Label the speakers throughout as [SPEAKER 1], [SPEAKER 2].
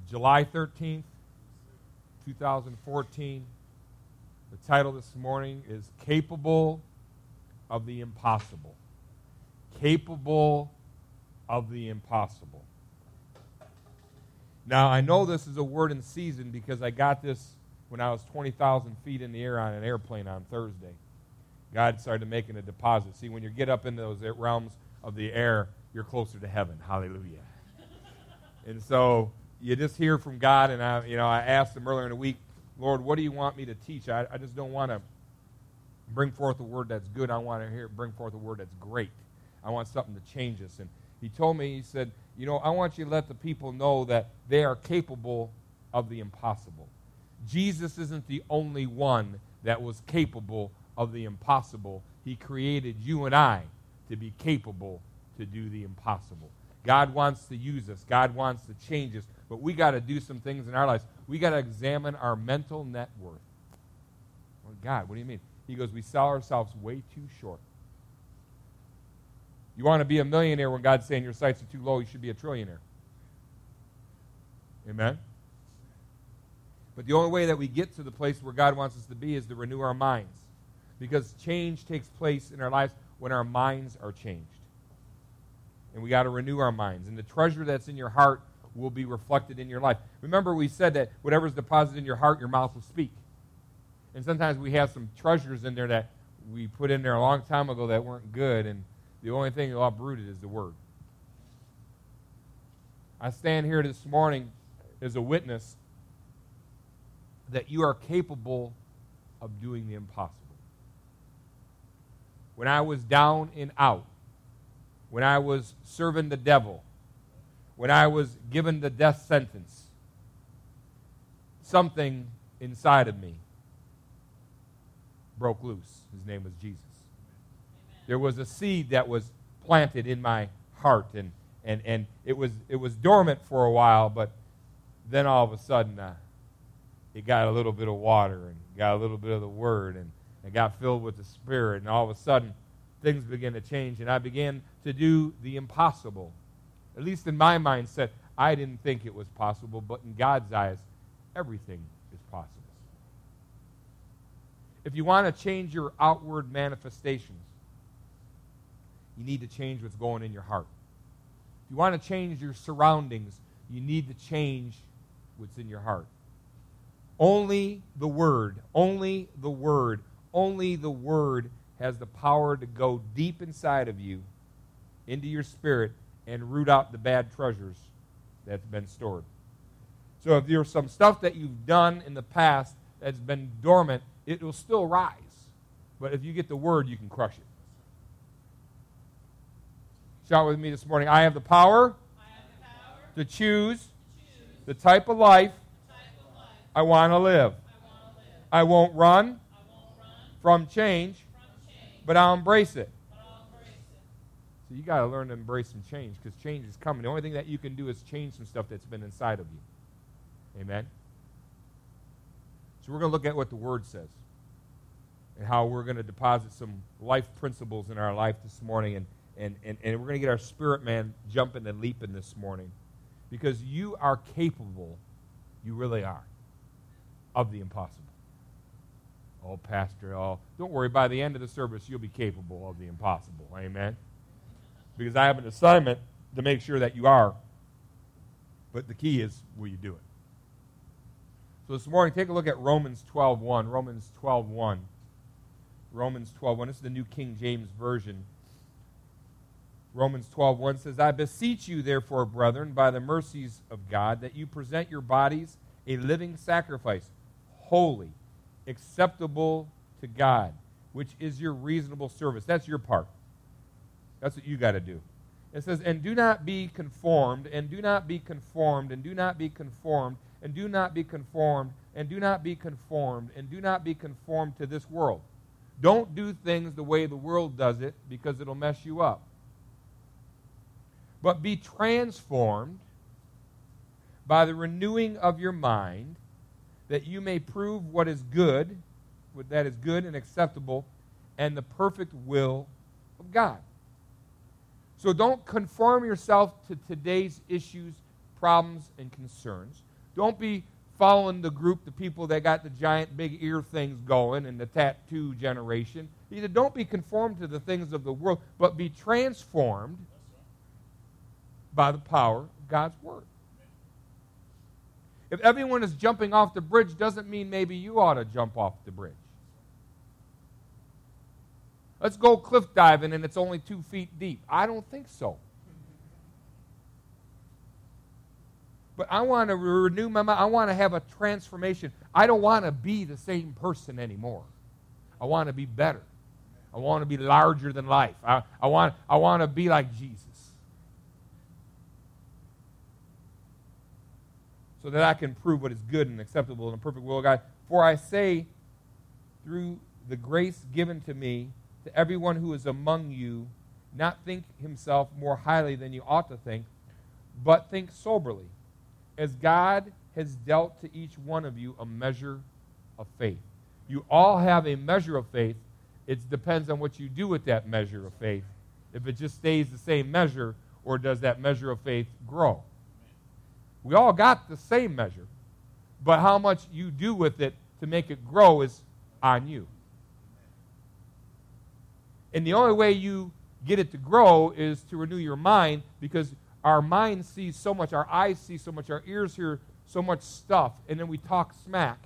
[SPEAKER 1] July 13th, 2014. The title this morning is Capable of the Impossible. Capable of the Impossible. Now, I know this is a word in season because I got this when I was 20,000 feet in the air on an airplane on Thursday. God started making a deposit. See, when you get up into those realms of the air, you're closer to heaven. Hallelujah. And so you just hear from God, and I asked him earlier in the week, Lord, what do you want me to teach? I just don't want to bring forth a word that's good. I want to bring forth a word that's great. I want something to change us. And he told me, he said, I want you to let the people know that they are capable of the impossible. Jesus isn't the only one that was capable of the impossible. He created you and I to be capable to do the impossible. God wants to use us. God wants to change us. But we got to do some things in our lives. We got to examine our mental net worth. Well, God, what do you mean? He goes, we sell ourselves way too short. You want to be a millionaire when God's saying your sights are too low, you should be a trillionaire. Amen? But the only way that we get to the place where God wants us to be is to renew our minds. Because change takes place in our lives when our minds are changed. And we got to renew our minds. And the treasure that's in your heart will be reflected in your life. Remember, we said that whatever's deposited in your heart, your mouth will speak. And sometimes we have some treasures in there that we put in there a long time ago that weren't good, and the only thing that's uprooted is the Word. I stand here this morning as a witness that you are capable of doing the impossible. When I was down and out, when I was serving the devil, when I was given the death sentence, something inside of me broke loose. His name was Jesus. Amen. There was a seed that was planted in my heart, and it was dormant for a while, but then all of a sudden it got a little bit of water and got a little bit of the Word, and it got filled with the Spirit, and all of a sudden things began to change, and I began to do the impossible. At least in my mindset, I didn't think it was possible, but in God's eyes, everything is possible. If you want to change your outward manifestations, you need to change what's going in your heart. If you want to change your surroundings, you need to change what's in your heart. Only the Word, only the Word, only the Word has the power to go deep inside of you, into your spirit, and root out the bad treasures that's been stored. So if there's some stuff that you've done in the past that's been dormant, it will still rise. But if you get the Word, you can crush it. Shout with me this morning, I have the power, to choose the type of life I want to live. I won't run from change, but I'll embrace it. So you got to learn to embrace some change, because change is coming. The only thing that you can do is change some stuff that's been inside of you. Amen? So we're going to look at what the Word says and how we're going to deposit some life principles in our life this morning, and we're going to get our spirit man jumping and leaping this morning, because you are capable, you really are, of the impossible. Oh, Pastor, don't worry. By the end of the service, you'll be capable of the impossible. Amen? Because I have an assignment to make sure that you are. But the key is, will you do it? So this morning, take a look at Romans 12:1. Romans 12:1. Romans 12:1. This is the New King James Version. Romans 12:1 says, I beseech you, therefore, brethren, by the mercies of God, that you present your bodies a living sacrifice, holy, acceptable to God, which is your reasonable service. That's your part. That's what you got to do. It says, and do not be conformed, and do not be conformed, and do not be conformed, and do not be conformed, and do not be conformed, and do not be conformed to this world. Don't do things the way the world does it, because it'll mess you up. But be transformed by the renewing of your mind, that you may prove what is good, that is good and acceptable, and the perfect will of God. So don't conform yourself to today's issues, problems, and concerns. Don't be following the group, the people that got the giant big ear things going and the tattoo generation. He said, don't be conformed to the things of the world, but be transformed by the power of God's Word. If everyone is jumping off the bridge, doesn't mean maybe you ought to jump off the bridge. Let's go cliff diving and it's only 2 feet deep. I don't think so. But I want to renew my mind. I want to have a transformation. I don't want to be the same person anymore. I want to be better. I want to be larger than life. I want to be like Jesus. So that I can prove what is good and acceptable and the perfect will of God. For I say, through the grace given to me, to everyone who is among you, not think himself more highly than you ought to think, but think soberly, as God has dealt to each one of you a measure of faith. You all have a measure of faith. It depends on what you do with that measure of faith. If it just stays the same measure, or does that measure of faith grow? We all got the same measure, but how much you do with it to make it grow is on you. And the only way you get it to grow is to renew your mind, because our mind sees so much, our eyes see so much, our ears hear so much stuff, and then we talk smack.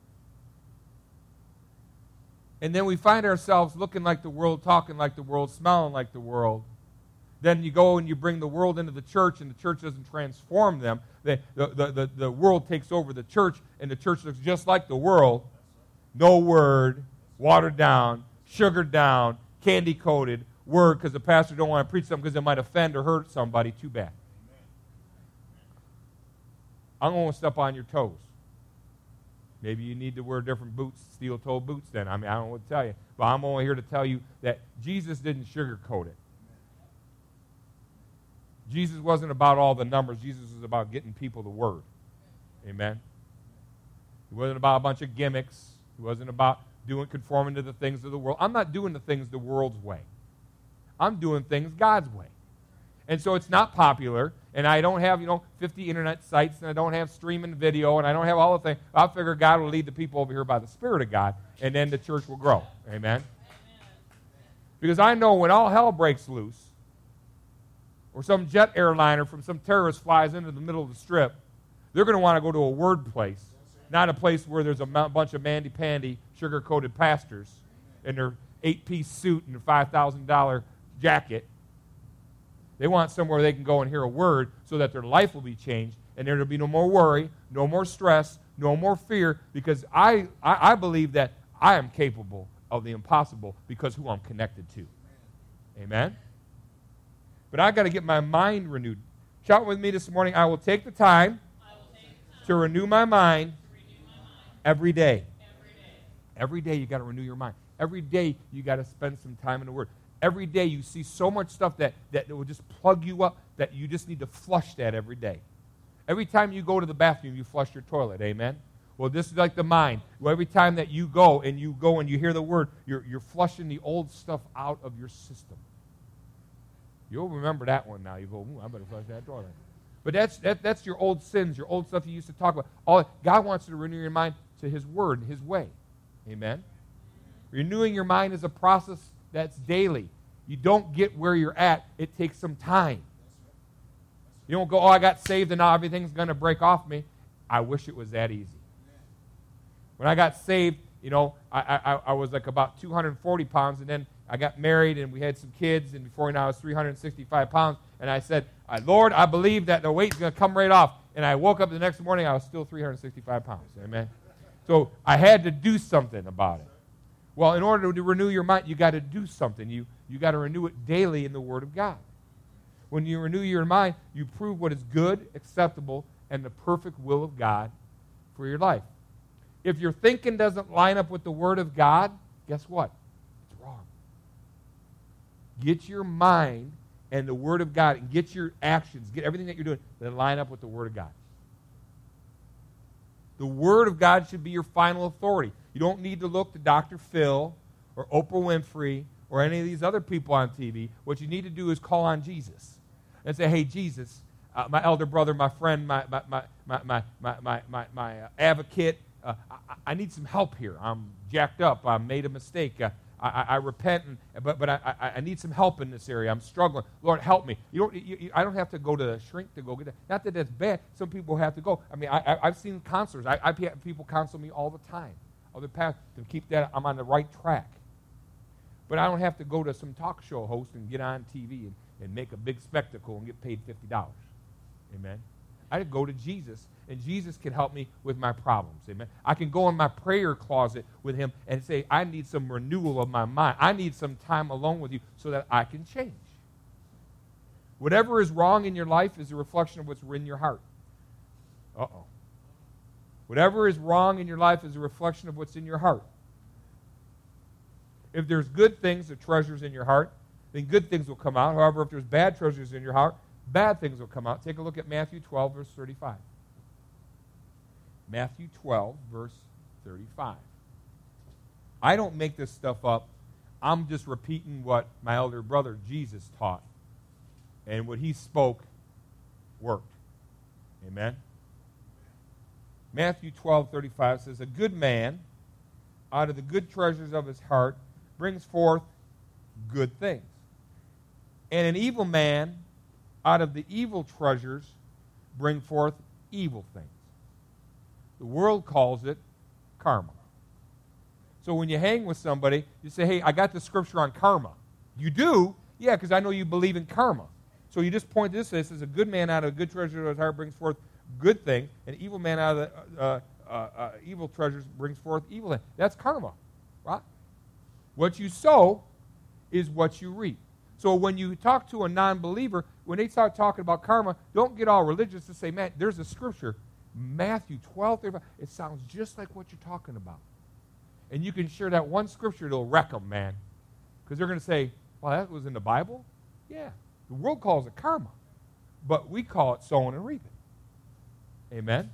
[SPEAKER 1] And then we find ourselves looking like the world, talking like the world, smelling like the world. Then you go and you bring the world into the church, and the church doesn't transform them. The world takes over the church, and the church looks just like the world. No word, watered down, sugared down, candy-coated word, because the pastor don't want to preach something because it might offend or hurt somebody. Too bad. I'm going to step on your toes. Maybe you need to wear different boots, steel-toe boots then. I mean, I don't know what to tell you. But I'm only here to tell you that Jesus didn't sugarcoat it. Jesus wasn't about all the numbers. Jesus was about getting people the word. Amen? He wasn't about a bunch of gimmicks. He wasn't about conforming to the things of the world. I'm not doing the things the world's way. I'm doing things God's way. And so it's not popular, and I don't have, 50 internet sites, and I don't have streaming video, and I don't have all the things. I figure God will lead the people over here by the Spirit of God, and then the church will grow. Amen? Because I know when all hell breaks loose, or some jet airliner from some terrorist flies into the middle of the strip, they're going to want to go to a word place, not a place where there's a bunch of mandy-pandy, sugar-coated pastors in their 8-piece suit and their $5,000 jacket. They want somewhere they can go and hear a word so that their life will be changed, and there will be no more worry, no more stress, no more fear, because I believe that I am capable of the impossible because who I'm connected to. Amen? But I got to get my mind renewed. Shout with me this morning, I will take the time to renew my mind every day. Every day you got to renew your mind. Every day you got to spend some time in the Word. Every day you see so much stuff that will just plug you up that you just need to flush that every day. Every time you go to the bathroom, you flush your toilet. Amen? Well, this is like the mind. Well, every time that you go and you hear the Word, you're flushing the old stuff out of your system. You'll remember that one now. You go, I better flush that toilet. But that's your old sins, your old stuff you used to talk about. God wants you to renew your mind to His Word, His way. Amen? Renewing your mind is a process that's daily. You don't get where you're at. It takes some time. You don't go, I got saved and now everything's going to break off me. I wish it was that easy. When I got saved, I was like about 240 pounds, and then I got married and we had some kids, and before you know, I was 365 pounds. And I said, Lord, I believe that the weight's going to come right off. And I woke up the next morning, I was still 365 pounds. Amen? So I had to do something about it. Well, in order to renew your mind, you got to do something. You got to renew it daily in the Word of God. When you renew your mind, you prove what is good, acceptable, and the perfect will of God for your life. If your thinking doesn't line up with the Word of God, guess what? It's wrong. Get your mind and the Word of God, and get your actions, get everything that you're doing that line up with the Word of God. The Word of God should be your final authority. You don't need to look to Dr. Phil or Oprah Winfrey or any of these other people on TV. What you need to do is call on Jesus and say, hey, Jesus, my elder brother, my friend, advocate. I need some help here. I'm jacked up. I made a mistake. I repent, but I need some help in this area. I'm struggling. Lord, help me. I don't have to go to a shrink to go get that. Not that that's bad. Some people have to go. I mean, I've seen counselors. I have people counsel me all the time. Other pastors to keep that I'm on the right track. But I don't have to go to some talk show host and get on TV and make a big spectacle and get paid $50. Amen. I go to Jesus, and Jesus can help me with my problems. Amen. I can go in my prayer closet with him and say, I need some renewal of my mind. I need some time alone with you so that I can change. Whatever is wrong in your life is a reflection of what's in your heart. Uh-oh. Whatever is wrong in your life is a reflection of what's in your heart. If there's good things, the treasures in your heart, then good things will come out. However, if there's bad treasures in your heart, bad things will come out. Take a look at Matthew 12, verse 35. Matthew 12, verse 35. I don't make this stuff up. I'm just repeating what my elder brother Jesus taught. And what he spoke worked. Amen? Matthew 12:35 says, a good man out of the good treasures of his heart brings forth good things. And an evil man out of the evil treasures bring forth evil things. The world calls it karma. So when you hang with somebody, you say, hey, I got the scripture on karma. You do? Yeah, because I know you believe in karma. So you just point to this. This is a good man out of a good treasure of his heart brings forth good thing. An evil man out of the evil treasures brings forth evil thing. That's karma, right? What you sow is what you reap. So when you talk to a non-believer, when they start talking about karma, don't get all religious to say, man, there's a scripture, Matthew 12:35. It sounds just like what you're talking about. And you can share that one scripture, it'll wreck them, man. Because they're going to say, well, that was in the Bible? Yeah. The world calls it karma. But we call it sowing and reaping. Amen?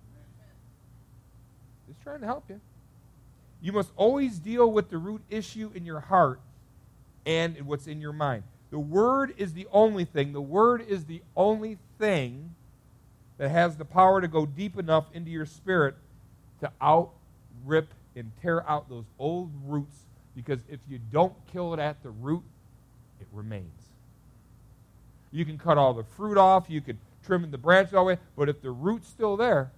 [SPEAKER 1] Just trying to help you. You must always deal with the root issue in your heart and what's in your mind. The Word is the only thing. The Word is the only thing that has the power to go deep enough into your spirit to out-rip and tear out those old roots, because if you don't kill it at the root, it remains. You can cut all the fruit off, you can trim the branch all the way, but if the root's still there,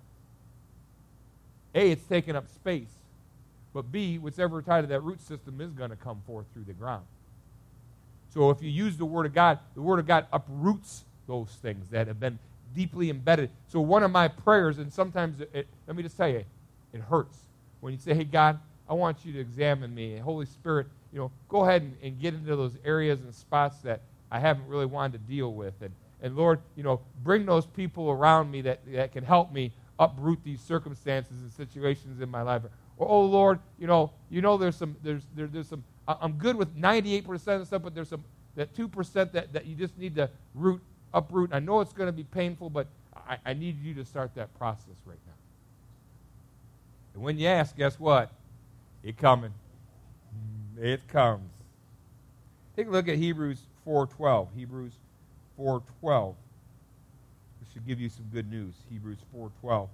[SPEAKER 1] A, it's taking up space, but B, whatever tied to that root system is going to come forth through the ground. So if you use the Word of God uproots those things that have been deeply embedded. So one of my prayers, and sometimes, let me just tell you, it hurts. When you say, hey, God, I want you to examine me. And Holy Spirit, go ahead and get into those areas and spots that I haven't really wanted to deal with. And Lord, bring those people around me that can help me uproot these circumstances and situations in my life. Or, oh, Lord, there's some, I'm good with 98% of stuff, but there's that 2% that you just need to uproot. I know it's going to be painful, but I need you to start that process right now. And when you ask, guess what? It's coming. It comes. Take a look at Hebrews 4:12. Hebrews 4:12. This should give you some good news. Hebrews 4:12.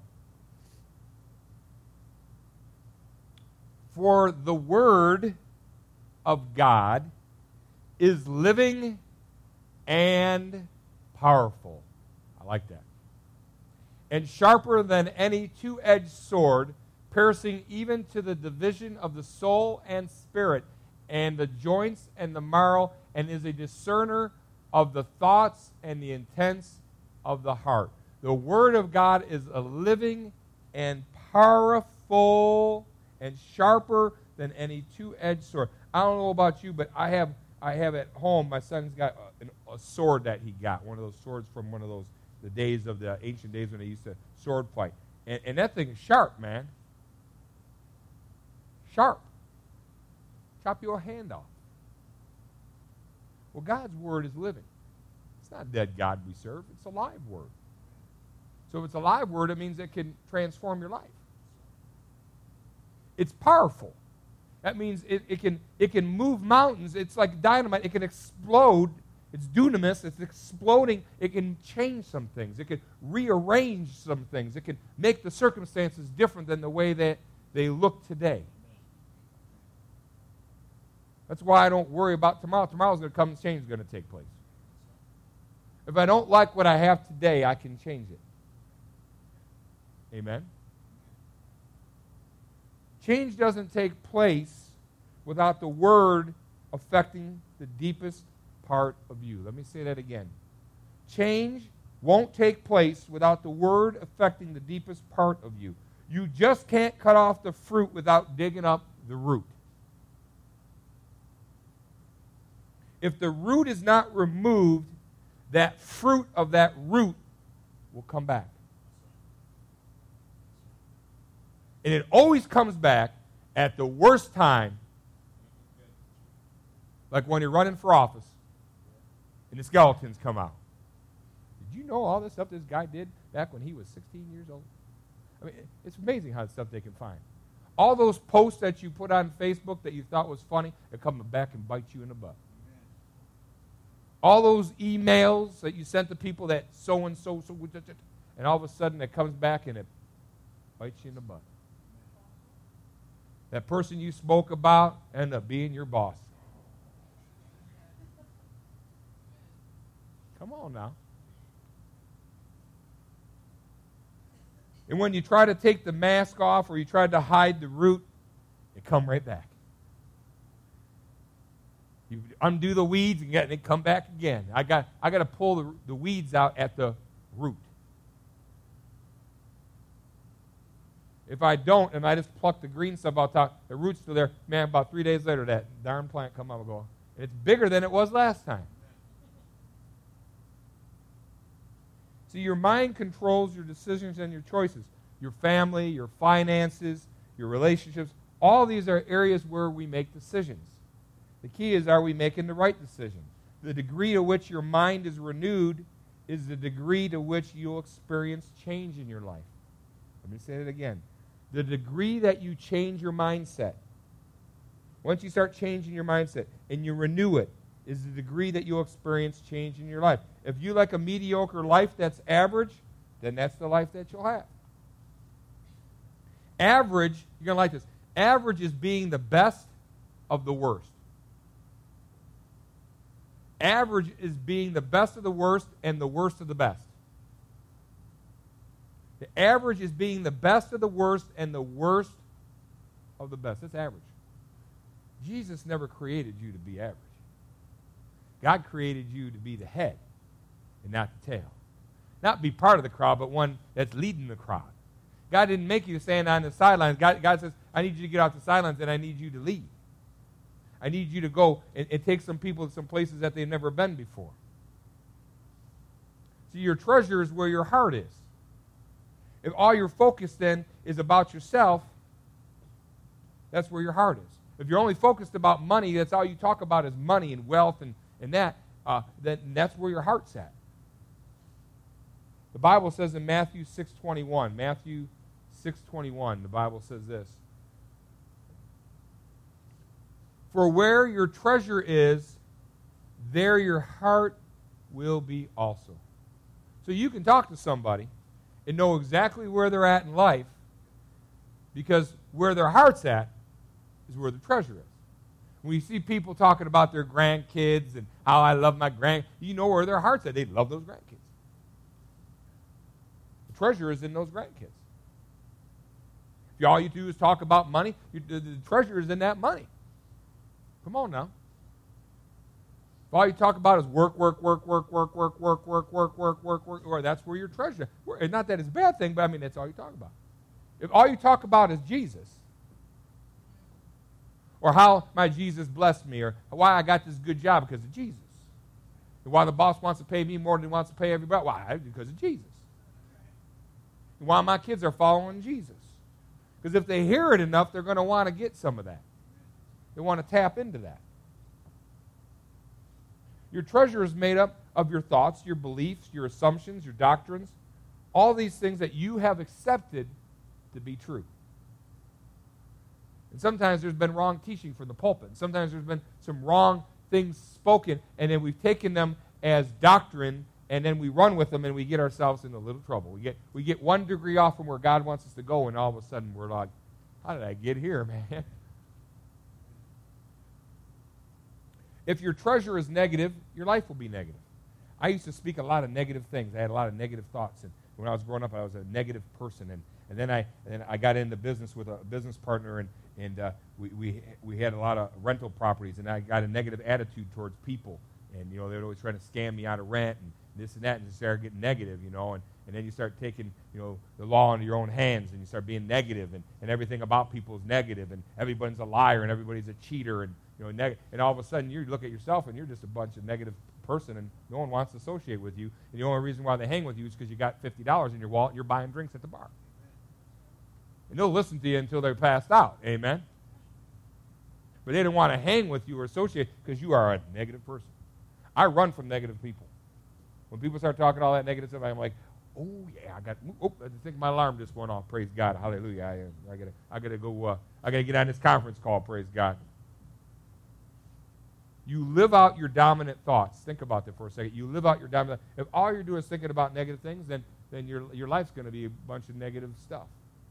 [SPEAKER 1] For the word of God is living and powerful. I like that. And sharper than any two-edged sword, piercing even to the division of the soul and spirit, and the joints and the marrow, and is a discerner of the thoughts and the intents of the heart. The Word of God is a living and powerful and sharper than any two-edged sword. I don't know about you, but I have at home, my son's got a sword that he got, one of those swords from one of those, the days of the ancient days when they used to sword fight. And that thing is sharp, man. Sharp. Chop your hand off. Well, God's Word is living. It's not a dead God we serve. It's a live Word. So if it's a live Word, it means it can transform your life. It's powerful. That means it can move mountains. It's like dynamite. It can explode It's dunamis. It's exploding. It can change some things. It can rearrange some things. It can make the circumstances different than the way that they look today. That's why I don't worry about tomorrow. Tomorrow's going to come and change is going to take place. If I don't like what I have today, I can change it. Amen? Change doesn't take place without the Word affecting the deepest part of you. Let me say that again. Change won't take place without the Word affecting the deepest part of you. You just can't cut off the fruit without digging up the root. If the root is not removed, that fruit of that root will come back. And it always comes back at the worst time, like when you're running for office and the skeletons come out. Did you know all this stuff this guy did back when he was 16 years old? I mean, it's amazing how stuff they can find. All those posts that you put on Facebook that you thought was funny, they're coming back and bite you in the butt. All those emails that you sent to people that so-and-so, and all of a sudden it comes back and it bites you in the butt. That person you spoke about ended up being your boss. Come on now. And when you try to take the mask off or you try to hide the root, it come right back. You undo the weeds and they come back again. I got to pull the weeds out at the root. If I don't, and I just pluck the green stuff out top, the root's still there, man, about 3 days later, that darn plant come up and go. It's bigger than it was last time. See, your mind controls your decisions and your choices. Your family, your finances, your relationships, all these are areas where we make decisions. The key is, are we making the right decision? The degree to which your mind is renewed is the degree to which you'll experience change in your life. Let me say it again. The degree that you change your mindset, once you start changing your mindset and you renew it, is the degree that you'll experience change in your life. If you like a mediocre life that's average, then that's the life that you'll have. Average, you're going to like this, average is being the best of the worst. Average is being the best of the worst and the worst of the best. The average is being the best of the worst and the worst of the best. That's average. Jesus never created you to be average. God created you to be the head and not the tail. Not be part of the crowd, but one that's leading the crowd. God didn't make you to stand on the sidelines. God says, I need you to get off the sidelines and I need you to lead. I need you to go and take some people to some places that they've never been before. See, your treasure is where your heart is. If all your focus then is about yourself, that's where your heart is. If you're only focused about money, that's all you talk about is money and wealth and that, then that's where your heart's at. The Bible says in Matthew 6:21, Matthew 6:21, the Bible says this. For where your treasure is, there your heart will be also. So you can talk to somebody and know exactly where they're at in life, because where their heart's at is where the treasure is. When you see people talking about their grandkids and how I love my you know where their heart's at. They love those grandkids. The treasure is in those grandkids. If all you do is talk about money, the treasure is in that money. Come on now. If all you talk about is work, that's where your treasure is. Not that it's a bad thing, but I mean, that's all you talk about. If all you talk about is Jesus, or how my Jesus blessed me, or why I got this good job because of Jesus, and why the boss wants to pay me more than he wants to pay everybody, why? Because of Jesus. And why my kids are following Jesus. Because if they hear it enough, they're going to want to get some of that. They want to tap into that. Your treasure is made up of your thoughts, your beliefs, your assumptions, your doctrines, all these things that you have accepted to be true. And sometimes there's been wrong teaching from the pulpit. Sometimes there's been some wrong things spoken, and then we've taken them as doctrine, and then we run with them, and we get ourselves into a little trouble. We get 1 degree off from where God wants us to go, and all of a sudden we're like, how did I get here, man? If your treasure is negative, your life will be negative. I used to speak a lot of negative things. I had a lot of negative thoughts, and when I was growing up, I was a negative person, and then I got into business with a business partner, and we had a lot of rental properties, and I got a negative attitude towards people, and they would always try to scam me out of rent and this and that, and you start getting negative, and then you start taking the law into your own hands, and you start being negative, and everything about people is negative, and everybody's a liar, and everybody's a cheater, and and all of a sudden you look at yourself and you're just a bunch of negative person, and no one wants to associate with you, and the only reason why they hang with you is because you got $50 in your wallet and you're buying drinks at the bar. And they'll listen to you until they're passed out. Amen? But they don't want to hang with you or associate because you are a negative person. I run from negative people. When people start talking all that negative stuff, I'm like, oh yeah, I think my alarm just went off. Praise God, hallelujah. I gotta get on this conference call. Praise God. You live out your dominant thoughts. Think about that for a second. You live out your dominant. If all you're doing is thinking about negative things, then your life's going to be a bunch of negative stuff.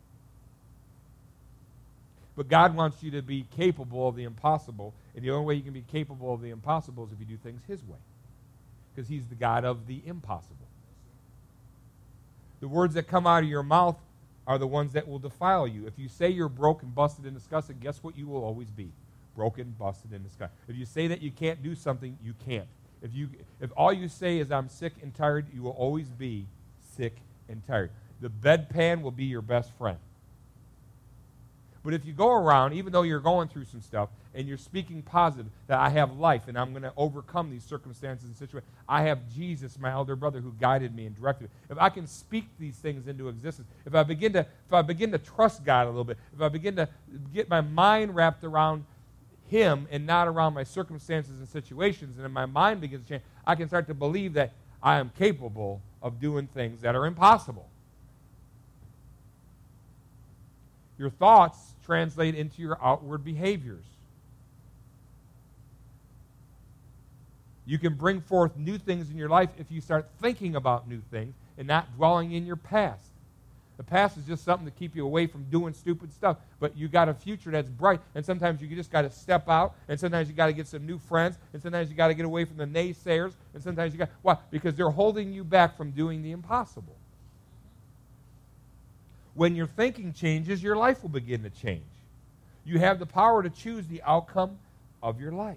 [SPEAKER 1] But God wants you to be capable of the impossible, and the only way you can be capable of the impossible is if you do things His way, because He's the God of the impossible. The words that come out of your mouth are the ones that will defile you. If you say you're broken, busted, and disgusted, guess what you will always be? Broken, busted, and disgusted. If you say that you can't do something, you can't. If all you say is I'm sick and tired, you will always be sick and tired. The bedpan will be your best friend. But if you go around, even though you're going through some stuff, and you're speaking positive, that I have life, and I'm going to overcome these circumstances and situations. I have Jesus, my elder brother, who guided me and directed me. If I can speak these things into existence, if I begin to trust God a little bit, if I begin to get my mind wrapped around Him and not around my circumstances and situations, and then my mind begins to change, I can start to believe that I am capable of doing things that are impossible. Your thoughts translate into your outward behaviors. You can bring forth new things in your life if you start thinking about new things and not dwelling in your past. The past is just something to keep you away from doing stupid stuff, but you got a future that's bright, and sometimes you just got to step out, and sometimes you got to get some new friends, and sometimes you got to get away from the naysayers, and sometimes you got, why? Because they're holding you back from doing the impossible. When your thinking changes, your life will begin to change. You have the power to choose the outcome of your life.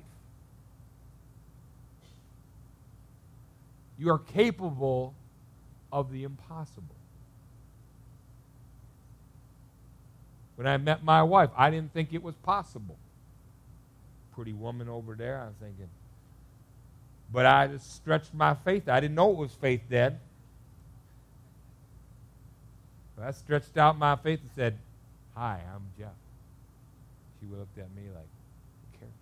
[SPEAKER 1] You are capable of the impossible. When I met my wife, I didn't think it was possible. Pretty woman over there, I'm thinking. But I just stretched my faith. I didn't know it was faith then. But I stretched out my faith and said, "Hi, I'm Jeff." She looked at me like, "Who cares?"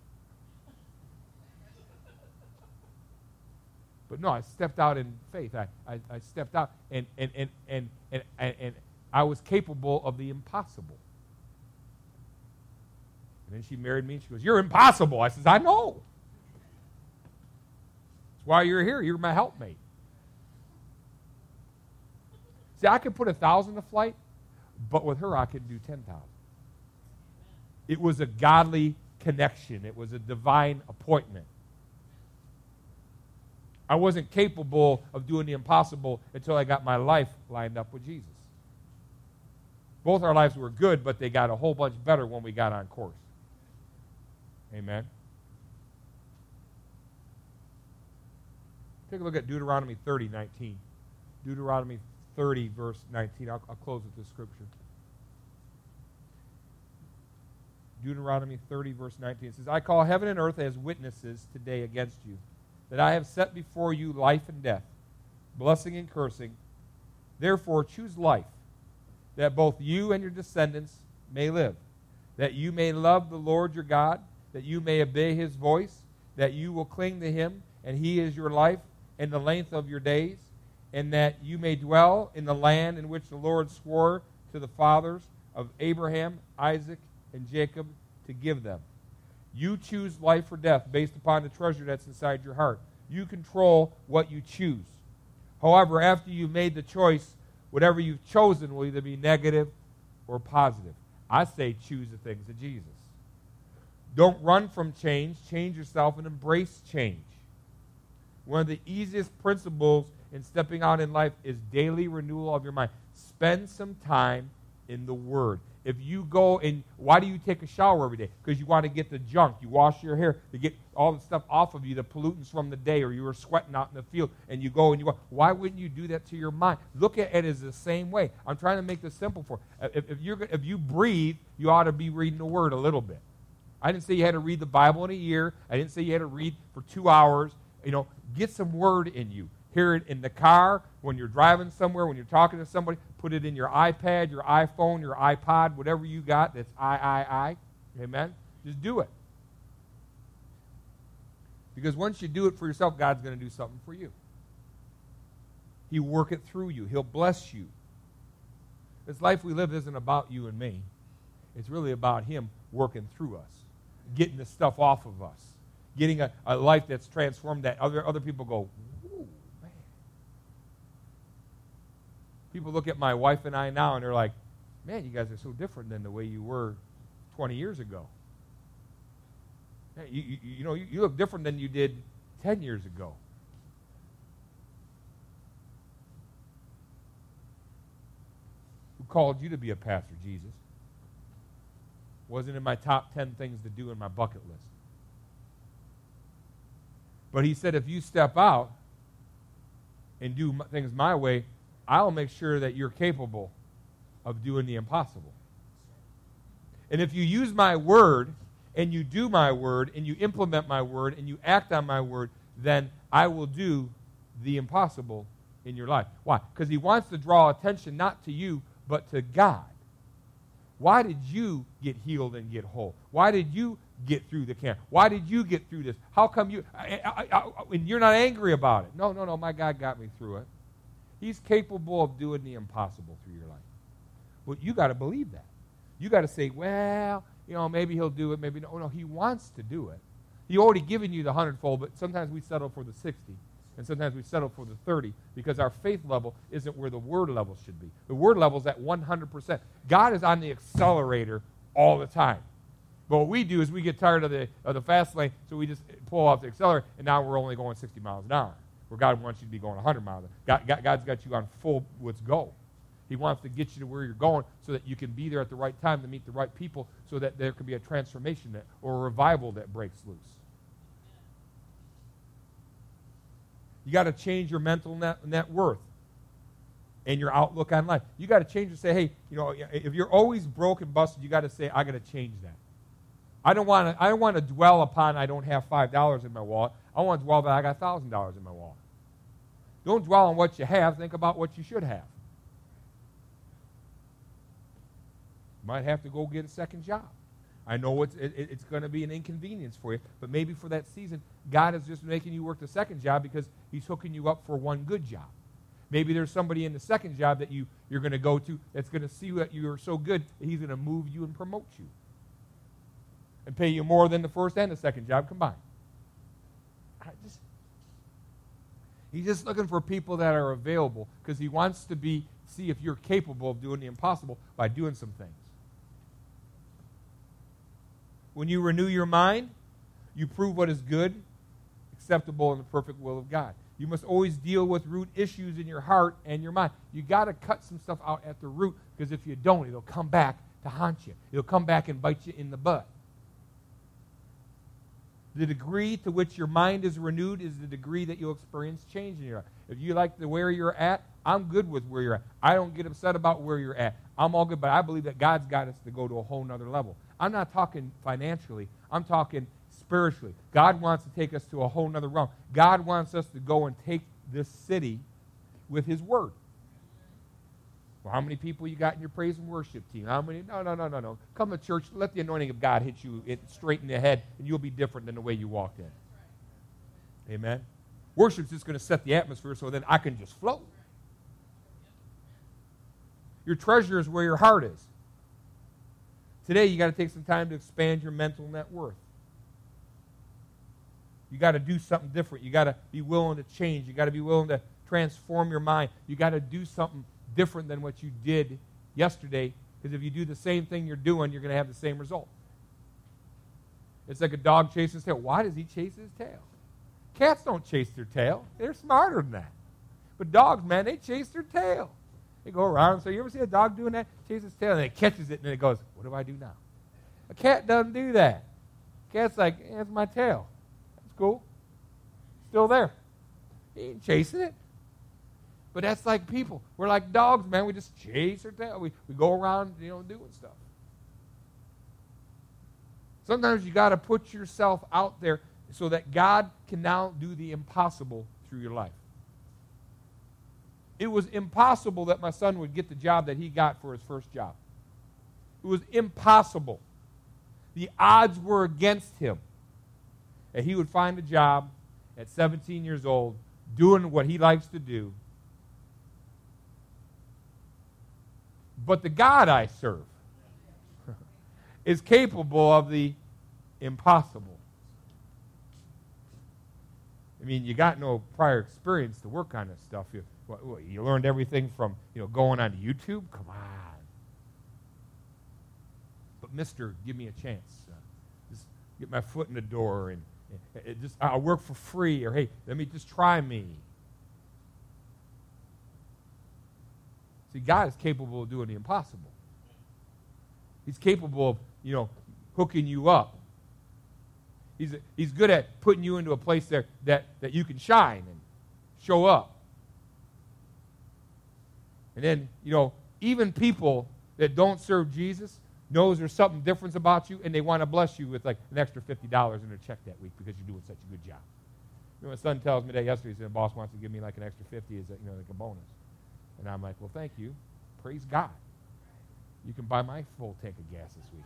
[SPEAKER 1] But no, I stepped out in faith. I stepped out, and I was capable of the impossible. And then she married me, and she goes, "You're impossible." I says, "I know. That's why you're here. You're my helpmate." See, I could put 1,000 to flight, but with her I could do 10,000. It was a godly connection. It was a divine appointment. I wasn't capable of doing the impossible until I got my life lined up with Jesus. Both our lives were good, but they got a whole bunch better when we got on course. Amen. Take a look at Deuteronomy 30:19. Deuteronomy 30, verse 19. I'll close with this scripture. Deuteronomy 30, verse 19. It says, "I call heaven and earth as witnesses today against you, that I have set before you life and death, blessing and cursing. Therefore choose life, that both you and your descendants may live, that you may love the Lord your God, that you may obey His voice, that you will cling to Him, and He is your life and the length of your days, and that you may dwell in the land in which the Lord swore to the fathers of Abraham, Isaac, and Jacob to give them. You choose life or death based upon the treasure that's inside your heart. You control what you choose. However, after you've made the choice, whatever you've chosen will either be negative or positive. I say choose the things of Jesus. Don't run from change. Change yourself and embrace change. One of the easiest principles in stepping out in life is daily renewal of your mind. Spend some time in the Word. If you go and, why do you take a shower every day? Because you want to get the junk. You wash your hair to get all the stuff off of you, the pollutants from the day, or you were sweating out in the field, and you go and you go. Why wouldn't you do that to your mind? Look at it as the same way. I'm trying to make this simple for you. If you breathe, you ought to be reading the Word a little bit. I didn't say you had to read the Bible in a year. I didn't say you had to read for 2 hours. Get some Word in you. Hear it in the car, when you're driving somewhere, when you're talking to somebody. Put it in your iPad, your iPhone, your iPod, whatever you got that's I. Amen? Just do it. Because once you do it for yourself, God's going to do something for you. He'll work it through you. He'll bless you. This life we live isn't about you and me. It's really about Him working through us, getting the stuff off of us, getting a life that's transformed that other people go, ooh, man. People look at my wife and I now and they're like, man, you guys are so different than the way you were 20 years ago. You look different than you did 10 years ago. Who called you to be a pastor, Jesus? Wasn't in my top 10 things to do in my bucket list. But He said, if you step out and do things my way, I'll make sure that you're capable of doing the impossible. And if you use my word, and you do my word, and you implement my word, and you act on my word, then I will do the impossible in your life. Why? Because He wants to draw attention not to you, but to God. Why did you get healed and get whole? Why did you get through the camp? Why did you get through this? How come you... and you're not angry about it. No, my God got me through it. He's capable of doing the impossible through your life. Well, you got to believe that. You got to say, well, maybe He'll do it, maybe no. No, He wants to do it. He already given you the 100-fold, but sometimes we settle for the 60, and sometimes we settle for the 30 because our faith level isn't where the word level should be. The word level is at 100%. God is on the accelerator all the time. But what we do is we get tired of the fast lane, so we just pull off the accelerator, and now we're only going 60 miles an hour, where God wants you to be going 100 miles an hour. God's got you on full, let's go. He wants to get you to where you're going so that you can be there at the right time to meet the right people so that there can be a transformation or a revival that breaks loose. You got to change your mental net worth and your outlook on life. You got to change and say, hey, if you're always broke and busted, you got to say, I got to change that. I don't want to dwell upon I don't have $5 in my wallet. I want to dwell that I got $1,000 in my wallet. Don't dwell on what you have. Think about what you should have. You might have to go get a second job. I know it's going to be an inconvenience for you, but maybe for that season, God is just making you work the second job because He's hooking you up for one good job. Maybe there's somebody in the second job that you're going to go to that's going to see that you're so good that He's going to move you and promote you and pay you more than the first and the second job combined. He's just looking for people that are available because He wants to see if you're capable of doing the impossible by doing some things. When you renew your mind, you prove what is good, acceptable, and the perfect will of God. You must always deal with root issues in your heart and your mind. You got to cut some stuff out at the root because if you don't, it'll come back to haunt you. It'll come back and bite you in the butt. The degree to which your mind is renewed is the degree that you'll experience change in your life. If you like where you're at, I'm good with where you're at. I don't get upset about where you're at. I'm all good, but I believe that God's got us to go to a whole nother level. I'm not talking financially. I'm talking spiritually. God wants to take us to a whole nother realm. God wants us to go and take this city with His Word. Well, how many people you got in your praise and worship team? How many? No. Come to church. Let the anointing of God hit you straight in the head, and you'll be different than the way you walked in. Amen? Worship's just going to set the atmosphere so that I can just flow. Your treasure is where your heart is. Today, you got to take some time to expand your mental net worth. You got to do something different. You got to be willing to change. You got to be willing to transform your mind. You got to do something different than what you did yesterday, because if you do the same thing you're doing, you're going to have the same result. It's like a dog chasing his tail. Why does he chase his tail? Cats don't chase their tail. They're smarter than that. But dogs, man, they chase their tail. They go around. So you ever see a dog doing that? Chases its tail, and it catches it, and then it goes, what do I do now? A cat doesn't do that. A cat's like, that's my tail. That's cool. Still there. He ain't chasing it. But that's like people. We're like dogs, man. We just chase our tail. We go around, doing stuff. Sometimes you got to put yourself out there so that God can now do the impossible through your life. It was impossible that my son would get the job that he got for his first job. It was impossible. The odds were against him that he would find a job at 17 years old doing what he likes to do. But the God I serve is capable of the impossible. I mean, you got no prior experience to work on this stuff. You learned everything from going on YouTube? Come on. But mister, give me a chance. Just get my foot in the door, and I'll work for free, or hey, let me just try me. See, God is capable of doing the impossible. He's capable of, hooking you up. He's good at putting you into a place there that you can shine and show up. And then, even people that don't serve Jesus knows there's something different about you, and they want to bless you with like an extra $50 in their check that week because you're doing such a good job. My son tells me that yesterday. He said, the boss wants to give me like an extra 50 as like a bonus. And I'm like, well, thank you. Praise God. You can buy my full tank of gas this week.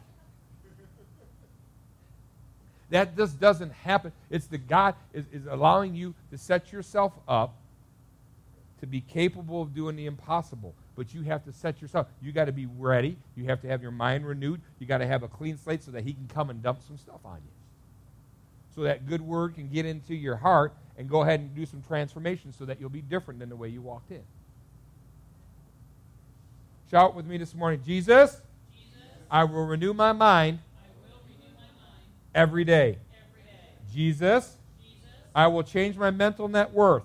[SPEAKER 1] That just doesn't happen. It's the God is allowing you to set yourself up to be capable of doing the impossible. But you have to set yourself. You got to be ready. You have to have your mind renewed. You got to have a clean slate so that he can come and dump some stuff on you. So that good word can get into your heart and go ahead and do some transformation so that you'll be different than the way you walked in. Shout with me this morning, Jesus, I will renew my mind, every day. Jesus, I will change my mental net worth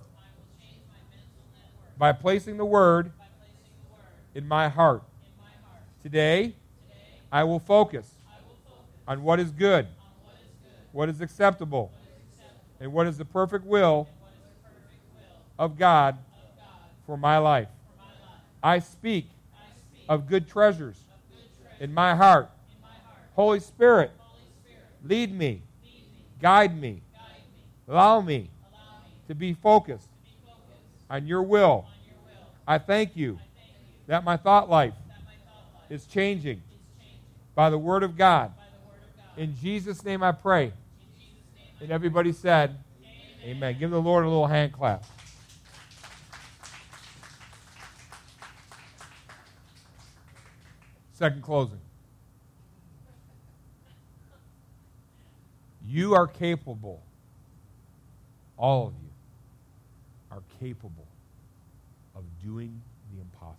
[SPEAKER 1] by placing the word in my heart. Today, I will focus on what is good, what is acceptable, and what is the perfect will of God for my life. I speak of good treasures in my heart. Holy Spirit, lead me, guide me, allow me to be focused on your will. I thank you that my thought life is changing by the word of God. In Jesus' name I pray. And everybody said, amen. Give the Lord a little hand clap. Second closing. You are capable, all of you are capable of doing the impossible.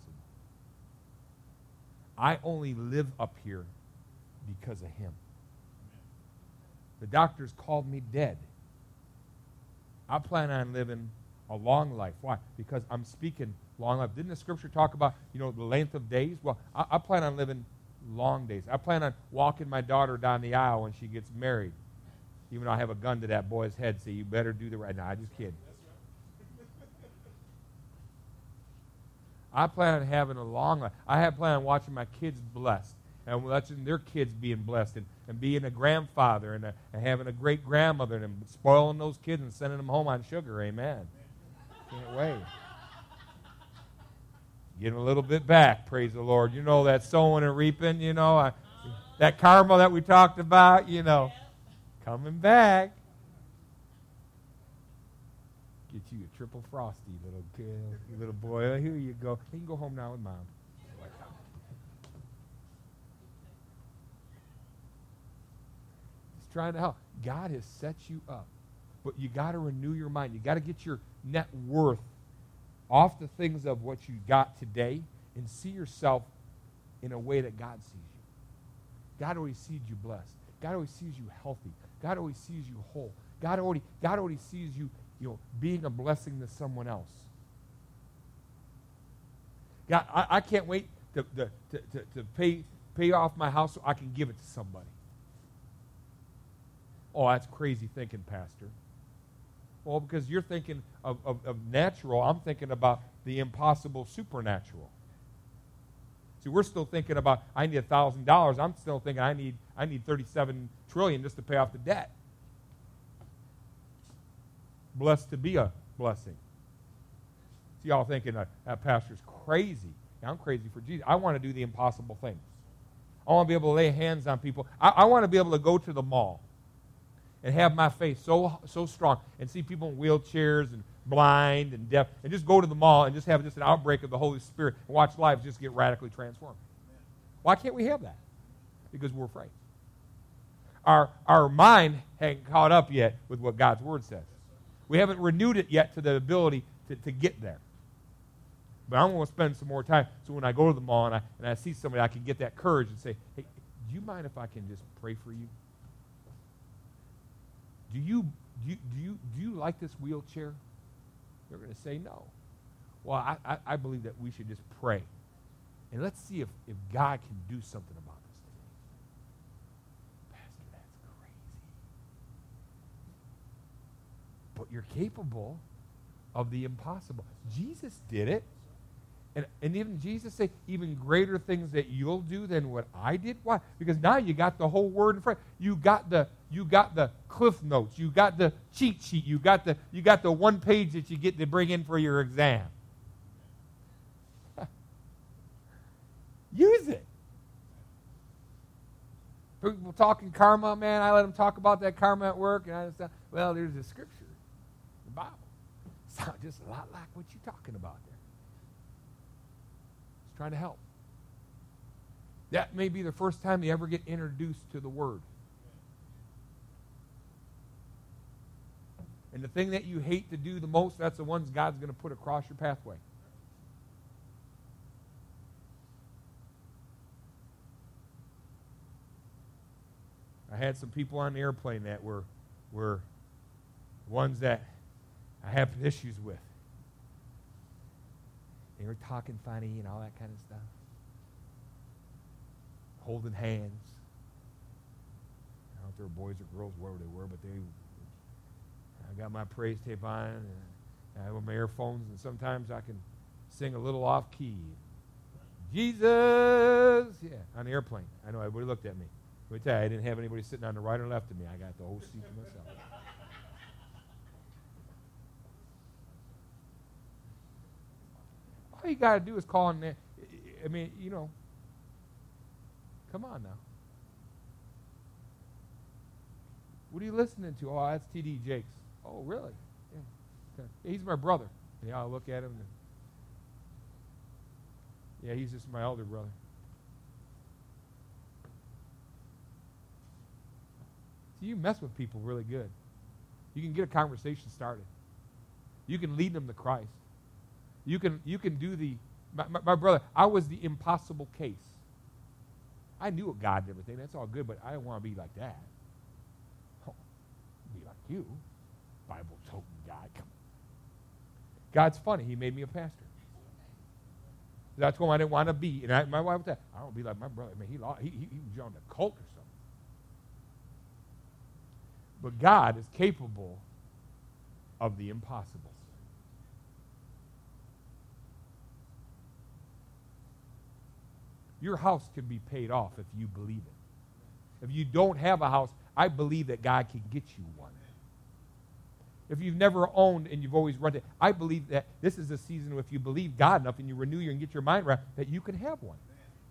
[SPEAKER 1] I only live up here because of him. The doctors called me dead. I plan on living a long life. Why? Because I'm speaking long life. Didn't the scripture talk about, the length of days? Well, I plan on living long days. I plan on walking my daughter down the aisle when she gets married. Even though I have a gun to that boy's head, so you better do the right. No, I'm just kidding. I plan on having a long life. I have plan on watching my kids blessed and watching their kids being blessed and being a grandfather and having a great-grandmother and spoiling those kids and sending them home on sugar. Amen. Can't wait. Getting a little bit back, praise the Lord. That sowing and reaping, that karma that we talked about, coming back. Get you a triple frosty, little girl, little boy. Here you go. You can go home now with Mom. Just trying to help. God has set you up. But you got to renew your mind. You got to get your net worth off the things of what you got today and see yourself in a way that God sees you. God always sees you blessed. God always sees you healthy. God always sees you whole. God already sees you, being a blessing to someone else. God, I can't wait to pay off my house so I can give it to somebody. Oh, that's crazy thinking, Pastor. Well, because you're thinking of natural, I'm thinking about the impossible supernatural. See, we're still thinking about, I need $1,000. I'm still thinking I need 37 trillion just to pay off the debt. Blessed to be a blessing. See, y'all thinking that pastor's crazy. Yeah, I'm crazy for Jesus. I want to do the impossible things. I want to be able to lay hands on people. I want to be able to go to the mall and have my faith so strong and see people in wheelchairs and blind and deaf and just go to the mall and just have just an outbreak of the Holy Spirit and watch lives just get radically transformed. Why can't we have that? Because we're afraid. Our mind hasn't caught up yet with what God's Word says. We haven't renewed it yet to the ability to get there. But I'm going to spend some more time so when I go to the mall and I see somebody, I can get that courage and say, hey, do you mind if I can just pray for you? Do you like this wheelchair? They're going to say no. Well, I believe that we should just pray. And let's see if God can do something about this today. Pastor, that's crazy. But you're capable of the impossible. Jesus did it. And even Jesus said, even greater things that you'll do than what I did. Why? Because now you got the whole word in front. You got the cliff notes. You got the cheat sheet. You got the one page that you get to bring in for your exam. Use it. People talking karma, man. I let them talk about that karma at work, and I just well, there's a scripture, the Bible. Sounds just a lot like what you're talking about there. Trying to help. That may be the first time you ever get introduced to the Word. And the thing that you hate to do the most, that's the ones God's going to put across your pathway. I had some people on the airplane that were ones that I have issues with. They were talking funny and all that kind of stuff. Holding hands. I don't know if they were boys or girls, wherever they were, but I got my praise tape on, and I have my earphones, and sometimes I can sing a little off key. Jesus! Yeah, on the airplane. I know everybody looked at me. Let me tell you, I didn't have anybody sitting on the right or left of me. I got the whole seat to myself. All you got to do is call in there. I mean, come on now. What are you listening to? Oh, that's T.D. Jakes. Oh, really? Yeah. Okay. Yeah, he's my brother. Yeah, I'll look at him. Yeah, he's just my elder brother. See, you mess with people really good. You can get a conversation started. You can lead them to Christ. You can do my brother, I was the impossible case. I knew what God and everything. That's all good, but I didn't want to be like that. Oh, be like you. Bible-toting guy. Come on. God's funny. He made me a pastor. That's what I didn't want to be. And my wife said, I don't be like my brother. I mean, he joined a cult or something. But God is capable of the impossible. Your house can be paid off if you believe it. If you don't have a house, I believe that God can get you one. If you've never owned and you've always rented, I believe that this is a season if you believe God enough and you renew and get your mind right, that you can have one.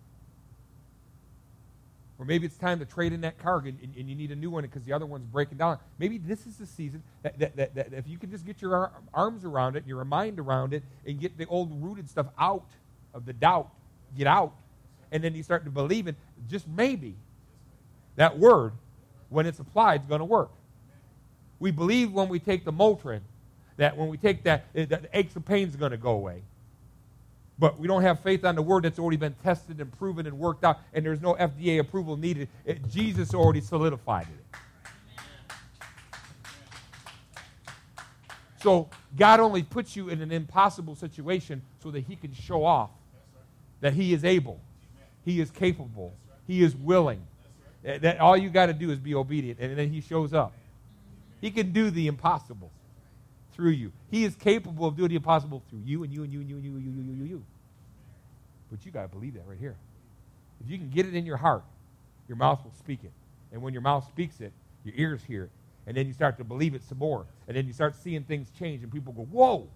[SPEAKER 1] Or maybe it's time to trade in that car and you need a new one because the other one's breaking down. Maybe this is the season that if you can just get your arms around it, your mind around it, and get the old rooted stuff out of the doubt, get out, and then you start to believe it, just maybe that word, when it's applied, is going to work. We believe when we take the Motrin that when we take that, the aches and pains are going to go away. But we don't have faith on the word that's already been tested and proven and worked out, and there's no FDA approval needed. Jesus already solidified it. So God only puts you in an impossible situation so that he can show off that he is able, he is capable, he is willing. That all you got to do is be obedient, and then he shows up. He can do the impossible through you. He is capable of doing the impossible through you and you and you and you and you and you and you and you. But you got to believe that right here. If you can get it in your heart, your mouth will speak it. And when your mouth speaks it, your ears hear it. And then you start to believe it some more. And then you start seeing things change, and people go, whoa,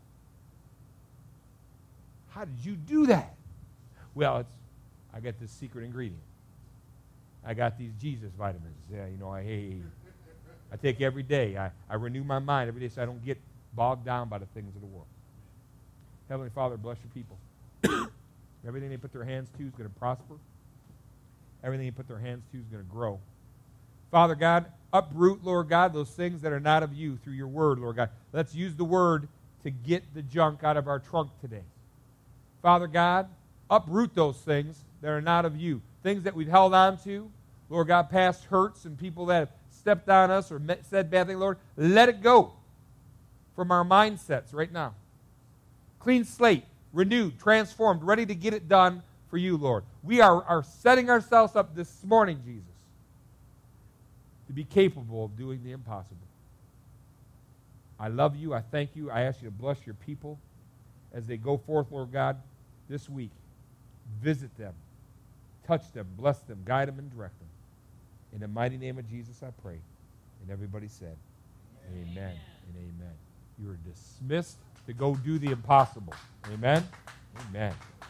[SPEAKER 1] how did you do that? Well, I got this secret ingredient. I got these Jesus vitamins. Yeah, I take every day. I renew my mind every day so I don't get bogged down by the things of the world. Heavenly Father, bless your people. Everything they put their hands to is going to prosper. Everything they put their hands to is going to grow. Father God, uproot, Lord God, those things that are not of you through your word, Lord God. Let's use the word to get the junk out of our trunk today. Father God, uproot those things that are not of you. Things that we've held on to, Lord God, past hurts and people that have stepped on us or said bad things, Lord, let it go from our mindsets right now. Clean slate, renewed, transformed, ready to get it done for you, Lord. We are setting ourselves up this morning, Jesus, to be capable of doing the impossible. I love you. I thank you. I ask you to bless your people as they go forth, Lord God, this week. Visit them. Touch them. Bless them. Guide them and direct them. In the mighty name of Jesus, I pray. And everybody said, amen and amen. You are dismissed to go do the impossible. Amen? Amen.